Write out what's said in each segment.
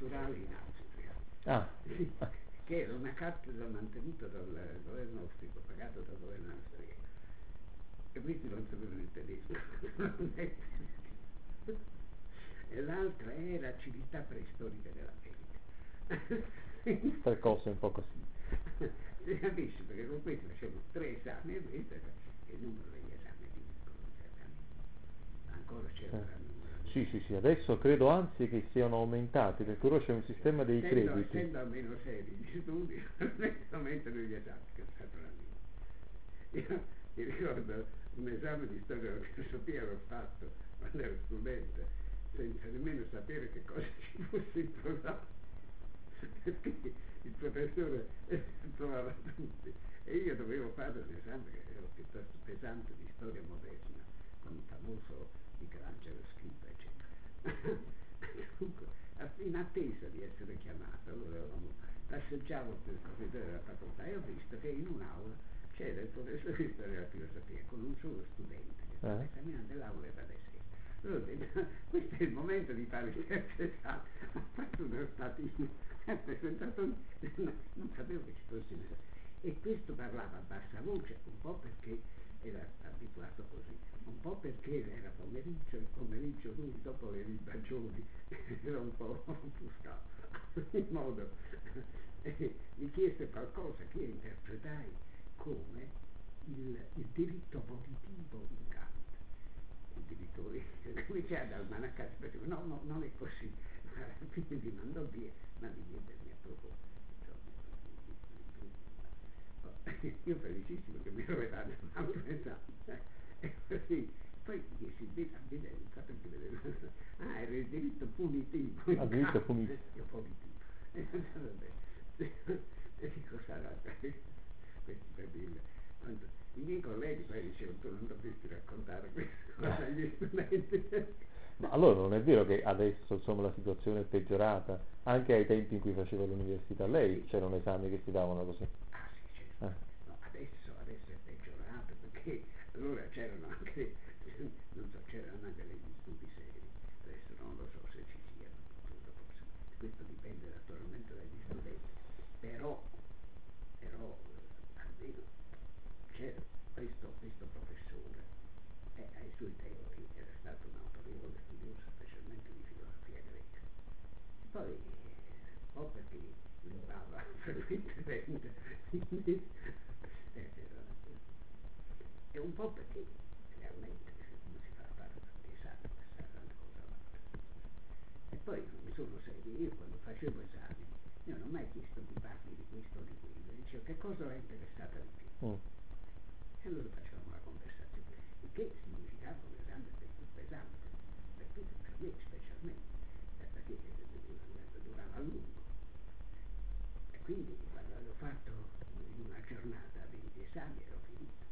culturale in Austria, Ah, sì, che era una cattedra mantenuta dal governo austriaco, pagata dal governo austriaco, e questi non sapevano il tedesco. E l'altra era civiltà preistorica dell'America. tre cose un po' così. Si capisce, perché con questo facevano 3 esami e questo era il numero degli esami di ancora c'era un gran numero di Sì, esami. sì, sì, adesso credo anzi che siano aumentati, perché ora c'è un sistema dei crediti. Essendo almeno seri gli studi, aumentano gli esami, che è stato la mia. Io mi ricordo un esame di storia della filosofia l'ho fatto quando ero studente, senza nemmeno sapere che cosa ci fosse in programma, perché il professore trovava tutti e io dovevo fare un esame che era piuttosto pesante di storia moderna, con il famoso Michelangelo Scriba, eccetera. Dunque, in attesa di essere chiamato, allora passeggiavo per il corridoio della facoltà e ho visto che in un'aula c'era il professore di storia della filosofia con un solo studente che stava esaminando, e l'aula era deserta. Allora ho detto, questo è il momento di fare il terzo esame. Ho fatto uno statino, ho presentato, non sapevo che ci fosse un esame. E questo parlava a bassa voce, un po' perché era abituato così, un po' perché era pomeriggio, il pomeriggio lui dopo le libagioni era un po' offuscato, in modo mi chiese qualcosa che io interpretai come il diritto volitivo in Kant. Il diritto cominciai ad almanaccare, facevo no, no, non è così, quindi mi mandò via, ma mi diede il mio proposito. Io felicissimo che mi doveva dare un altro esame, e così poi dissi evidenza, perché vedevo, era il diritto punitivo in diritto Kant, punitivo. io politico, e dico sarà questo per dire, quando i miei colleghi poi dicevano tu non dovresti raccontare queste cose agli studenti. Ma allora non è vero che adesso insomma la situazione è peggiorata, anche ai tempi in cui faceva l'università lei c'erano esami che si davano così. Ah sì, certo. No, adesso è peggiorato, perché allora c'erano anche, non so, c'erano anche degli studi seri, adesso non lo so se ci siano, forse, questo dipende naturalmente dagli studenti, però almeno c'era questo professore, ai suoi tempi era stato un autorevole studioso, specialmente di filosofia greca. Poi, un po' perché rubava frequentemente, e un po' perché realmente come si fa a fare tanti esami, questa è una grande cosa avanti. E poi non sono serio, io quando facevo esami, io non ho mai chiesto mi parli di questo o di quello, dicevo che cosa è interessata di più. E allora facevamo la conversazione, il che significava un esame pesante, per tutti, per me specialmente, perché durava a lungo. E quindi quando avevo fatto in una giornata 20 esami ero finito.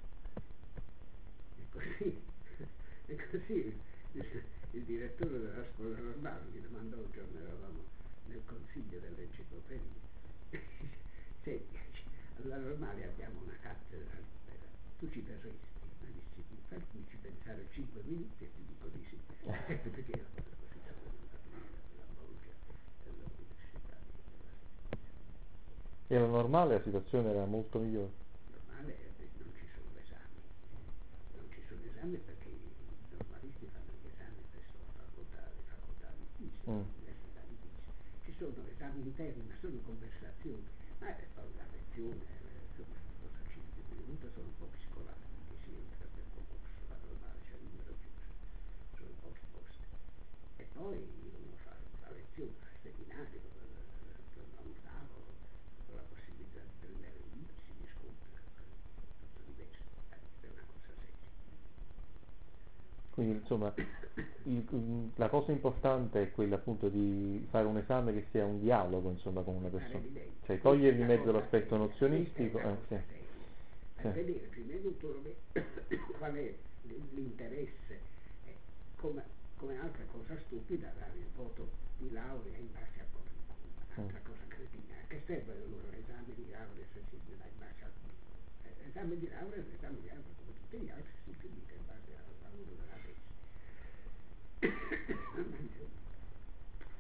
E così il direttore della scuola normale mi domandò un giorno, eravamo nel consiglio dell'enciclopedia, senti, alla normale abbiamo una cattedra libera, tu ci verresti? Ma dissi, fammi pensare 5 minuti e ti dico di sì, perché io così sono venuto dalla Bologna all'università della E alla normale la situazione era molto migliore. normale, non ci sono esami, non ci sono esami perché i normalisti fanno gli esami presso le facoltà di fisica, l'università di fisica. Ci sono esami interni, ma sono conversazioni, ma poi la lezione, insomma, cosa ci venuta sono un po' scolastiche, si entra per concorso, la normale c'è il numero chiuso, sono pochi posti. E poi uno fa la lezione, fa il seminario, attorno a un tavolo, con la possibilità di prendere libri, si discute, tutto diverso, è una cosa seria. Quindi insomma la cosa importante è quella appunto di fare un esame che sia un dialogo insomma con una Mi pare persona, evidente, cioè questa è togliere di una mezzo cosa l'aspetto seria, questa è nozionistico, una sì, cosa seria, per sì. vedere prima di tutto qual è l'interesse, come altra cosa stupida dare il voto di laurea in base al curriculum, un'altra cosa cretina, che serve allora l'esame di laurea se si dà in base al curriculum? L'esame di laurea è l'esame di laurea come tutti gli altri, si giudica in base al lavoro della tesi. Ma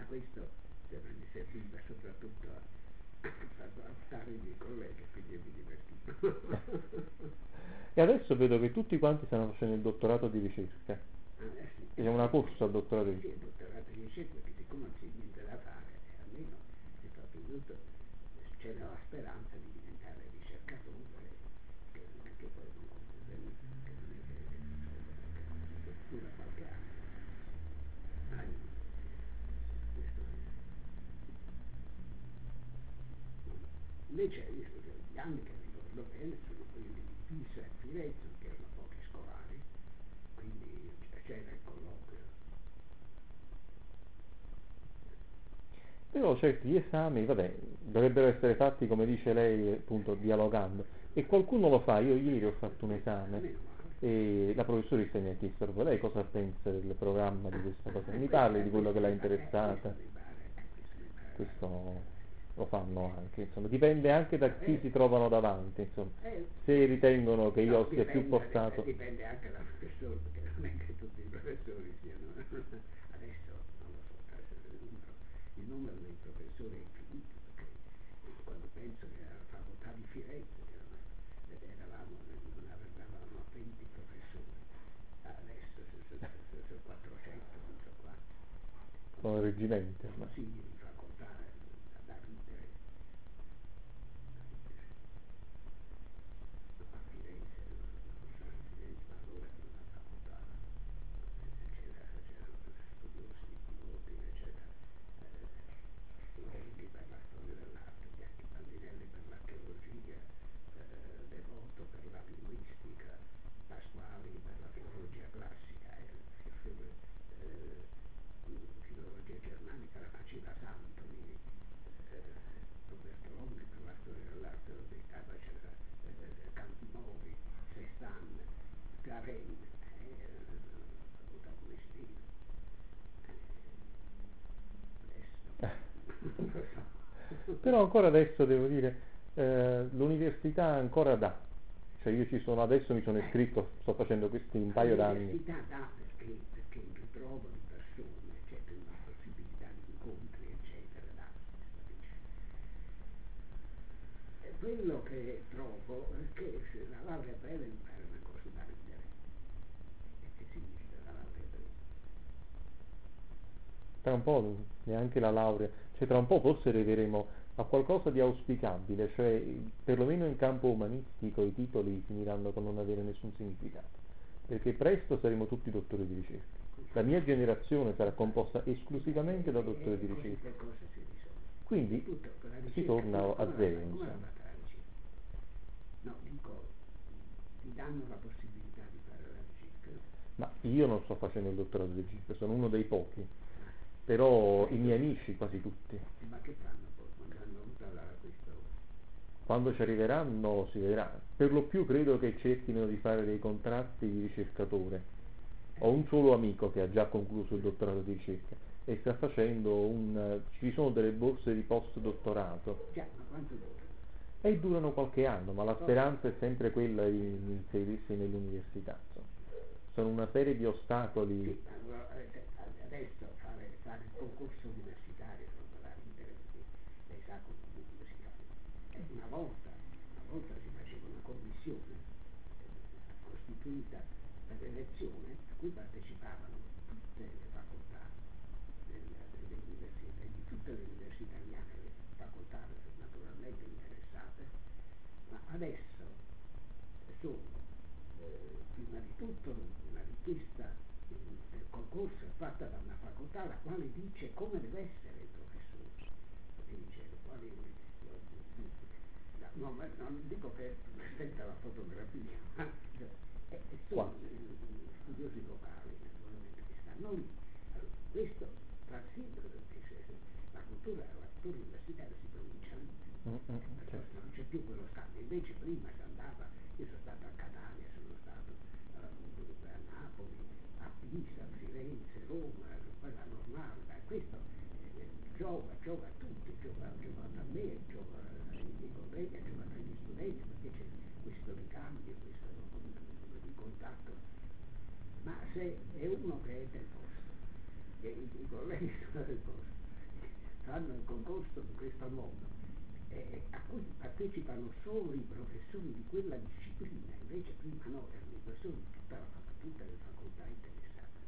questo mi serviva soprattutto a far alzare i miei colleghi, quindi io mi divertivo. E adesso vedo che tutti quanti stanno facendo il dottorato di ricerca. Sì, C'è una corsa al dottorato di sì, il dottorato di ricerca, perché siccome non c'è niente da fare, almeno si fa tutto, c'è la speranza di diventare ricercatore, che non è che poi che non è che dura qualche anno. Ma questo invece gli anni che ricordo bene sono quelli di Pisa e Firenze, che erano pochi scolari, quindi c'era il colloquio. Però certi esami, vabbè, dovrebbero essere fatti come dice lei, appunto, dialogando. E qualcuno lo fa, io ieri ho fatto un esame Meno male. e la professoressa mi ha chiesto proprio lei cosa pensa del programma di questa cosa. Mi parli di quello che l'ha interessata. Questo mi pare Questo lo fanno anche, insomma, dipende anche da chi si eh, trovano davanti, insomma. eh, Se ritengono che no, io sia più portato. dipende anche dal professore, perché non è che tutti i professori siano. Adesso non lo so, il numero dei professori è infinito, perché quando penso che alla facoltà di Firenze non avevamo 20 professori, adesso sono 400, non so quanti. Sono reggimenti ormai. Consigli di facoltà da ridere, a Firenze, non so a Firenze, ma allora era una facoltà, c'erano studiosi di ordine, eccetera, Longhi per la storia dell'arte, Bianchi Bandinelli per l'archeologia, Devoto per la linguistica, Pasquali per la filologia classica, filologia germanica la faceva Santoni, Roberto Longhi per la storia dell'arte dell'Italia, c'era Campimori, Cestan, Garen, come si dice, adesso non lo so. Però ancora adesso devo dire, l'università ancora dà. Cioè io ci sono, adesso mi sono iscritto, sto facendo questi un paio d'anni. L'università dà perché il ritrovo di persone, c'è più una possibilità di incontri, eccetera, dà, e quello che trovo è che se la laurea breve mi pare una cosa da ridere. E che significa la laurea breve? Tra un po' neanche la laurea, cioè tra un po' forse arriveremo a qualcosa di auspicabile, cioè perlomeno in campo umanistico i titoli finiranno con non avere nessun significato, perché presto saremo tutti dottori di ricerca. La mia generazione sarà composta esclusivamente da dottori di Così ricerca, che cosa si risolve? quindi Tutto con la si ricerca, torna a zero, come la insomma. fate la ricerca? No, dico, ti danno la possibilità di fare la ricerca. Ma io non sto facendo il dottorato di ricerca, sono uno dei pochi, Ah, però i miei amici, quasi tutti, ma che fanno poi quando hanno avuto questo? quando ci arriveranno si vedrà. Per lo più credo che cerchino di fare dei contratti di ricercatore. Ho un solo amico che ha già concluso il dottorato di ricerca e sta facendo ci sono delle borse di postdottorato Già, ma quanto dura? e durano qualche anno, ma la speranza è sempre quella di inserirsi nell'università, insomma. Sono una serie di ostacoli. Sì, allora, adesso fare il concorso universitario è roba da ridere, perché lei sa come si fa. Una volta si faceva una commissione costituita per l'elezione a cui partecipavano tutte le facoltà delle università, di tutte le università italiane, le facoltà naturalmente interessate, ma adesso sono prima di tutto una richiesta del concorso è fatta da una facoltà la quale dice come deve essere il professore, perché dice no, non dico che presenta la fotografia, ma sono studiosi locali naturalmente che stanno lì. Allora, questo fa sì che la cultura universitaria si pronuncia lì, perché Certo. non c'è più quello scambio, invece prima si andava, io sono stato a Catania, sono stato a Napoli, a Pisa, a Firenze, Roma, quella normale, questo giova a tutti, giova a me, giova ai miei colleghi, giova agli studenti, perché c'è questo ricambio, questo di contatto, ma se è uno che è del posto, i colleghi sono del posto, fanno il concorso in questo modo, a cui partecipano solo i professori di quella disciplina, invece prima no, erano i professori di tutte le facoltà interessate.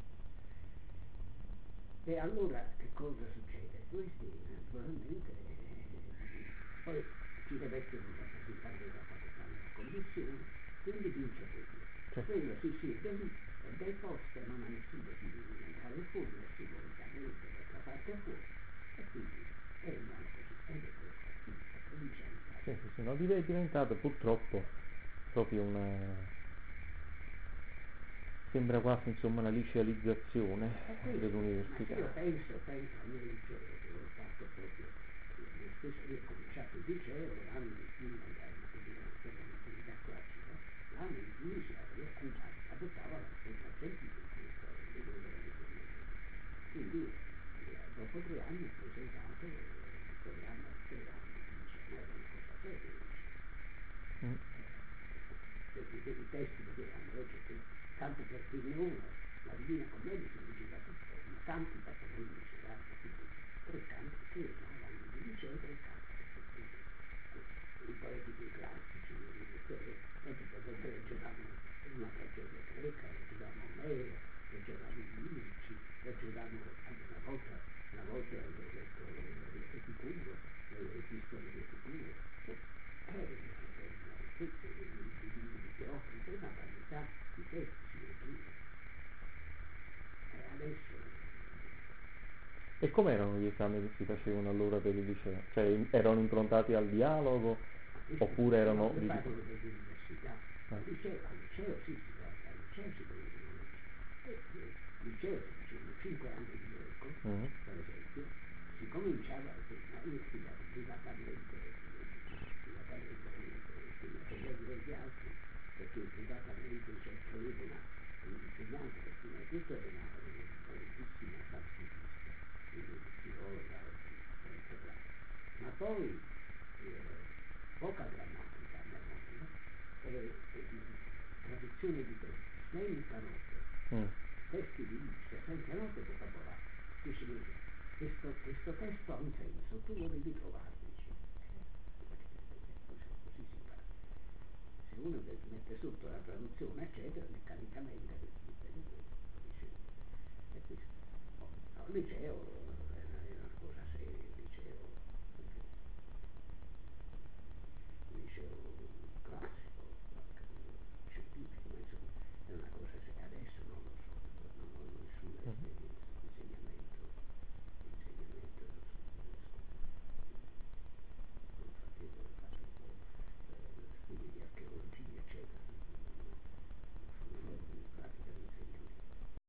E allora che cosa succede? Questi naturalmente poi ci deve essere un rappresentante della facoltà nella commissione, quindi vince quello. Quello si del posto non ha nessuno di diventare fuori, nessuno ovviamente d'altra parte fuori, e quindi è andiamo così, ed è questo, provincialità. Sì, no, è diventato purtroppo proprio sembra quasi insomma una licealizzazione dell'università. Ma io penso al mio liceo, che ho fatto proprio, io stesso, io ho cominciato il liceo l'anno in cui andai per l'università classica, l'anno in cui si adottava la scelta scientifica, quindi dopo 3 anni ho presentato il programma di 3 anni, ma era una cosa seria. Perché i testi dovevano leggere, tanto per dirne uno, la Divina Commedia si leggeva tutto, ma canti patroni miserabili, quindi 3 canti che l'anno di liceo, 3 canti, i poeti più classici, leggevamo una tragedia greca, leggevamo Omero, leggevamo i lirici, leggevamo una volta ho letto Epicuro, le epistole di Epicuro, di Teocrito, una varietà di testi si leggiva. E adesso E com'erano gli esami che si facevano allora per il liceo? Cioè erano improntati al dialogo oppure erano io parlo dell'università, al liceo sì, al liceo si dovevano leggere. Al liceo si facevano 5 anni di greco, per esempio, si cominciava, ma io studiavo privatamente meglio degli altri, perché privatamente avevo un insegnante che prima di tutto era una validissima sanskritista, quindi filologa, ma poi poca grammatica nel mondo e traduzione di testi senza note, testi di lista senza note vocabolario. Dice, questo testo ha un senso, tu lo devi trovare, dice. Così si fa. Se uno mette sotto la traduzione eccetera, meccanicamente e questo. Al liceo